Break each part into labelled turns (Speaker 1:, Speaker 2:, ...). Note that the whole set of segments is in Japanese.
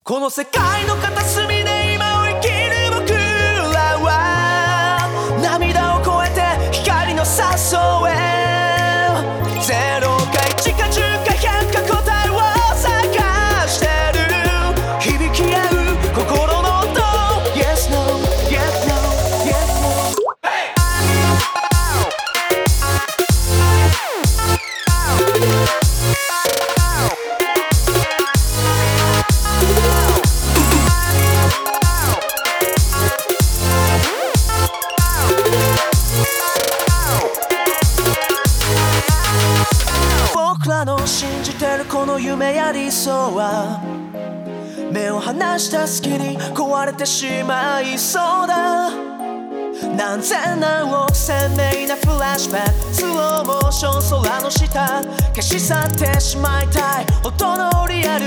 Speaker 1: この世界の片隅で今を生きる僕らは涙を越えて光の誘え0か1か10か100か答えを探してる響き合う心の音 Yes no Yes no Yes no僕らの信じてるこの夢や理想は目を離した隙に壊れてしまいそうだ何千何億鮮明なフラッシュバックスローモーション空の下消し去ってしまいたい音のリアル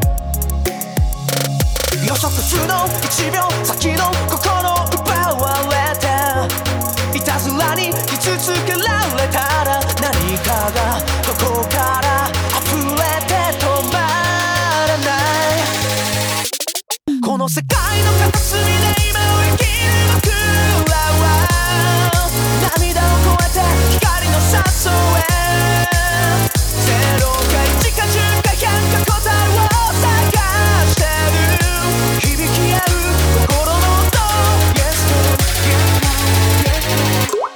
Speaker 1: 予測不能1秒先の心奪われていたずらに傷つけられたら何かがここから溢れて止まらないこの世界の片隅で今を生きる僕らは涙を越えて光の誘え0か1か10か100か答えを探してる響き合う心の音 Yes no Yes no Yes no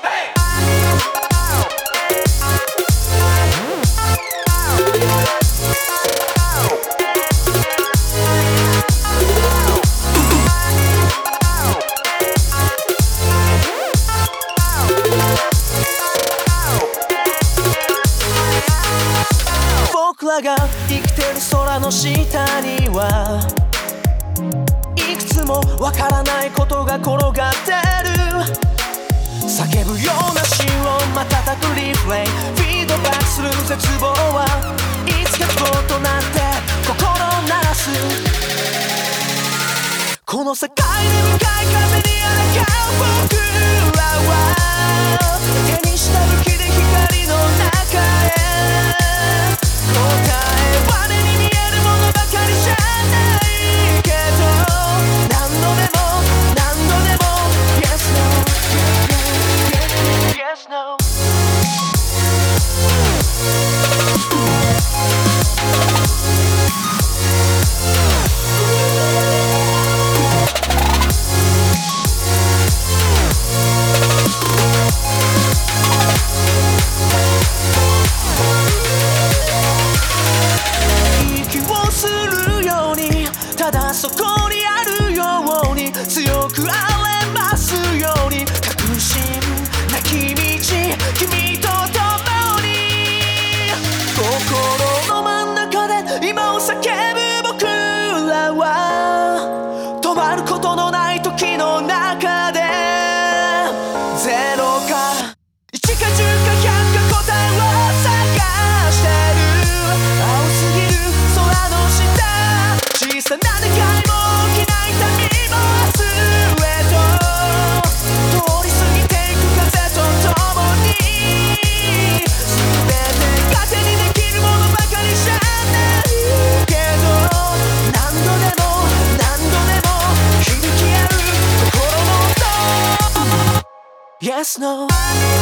Speaker 1: 僕らが生きてる空の下にはいくつもわからないことが転がってる叫ぶような心を瞬くリフレインフィードバックする絶望はいつか希望となって心鳴らすこの世界で向かい風に抗う僕らは手にした武器で光の中へ答えは目に見えるものばかりじゃないけど何度でも何度でも Yes no Yes noただそこにあるように強くあれますように確信なき道君と共に心の真ん中で今を叫ぶ僕らは止まることのない時の中で0か1か10か100か答えを探してる青すぎる空の下小さな願いも大きな痛みも明日へと通り過ぎていく風と共に全てが手にできるものばかりじゃないけど何度でも何度でも響き合う心の音 Yes no